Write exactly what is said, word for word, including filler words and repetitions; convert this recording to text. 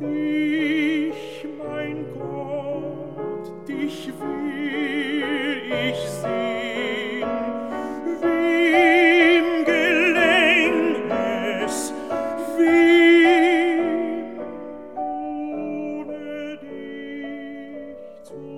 Dich, mein Gott, dich will ich sehn. Wem geläng es, wem ohne dich zu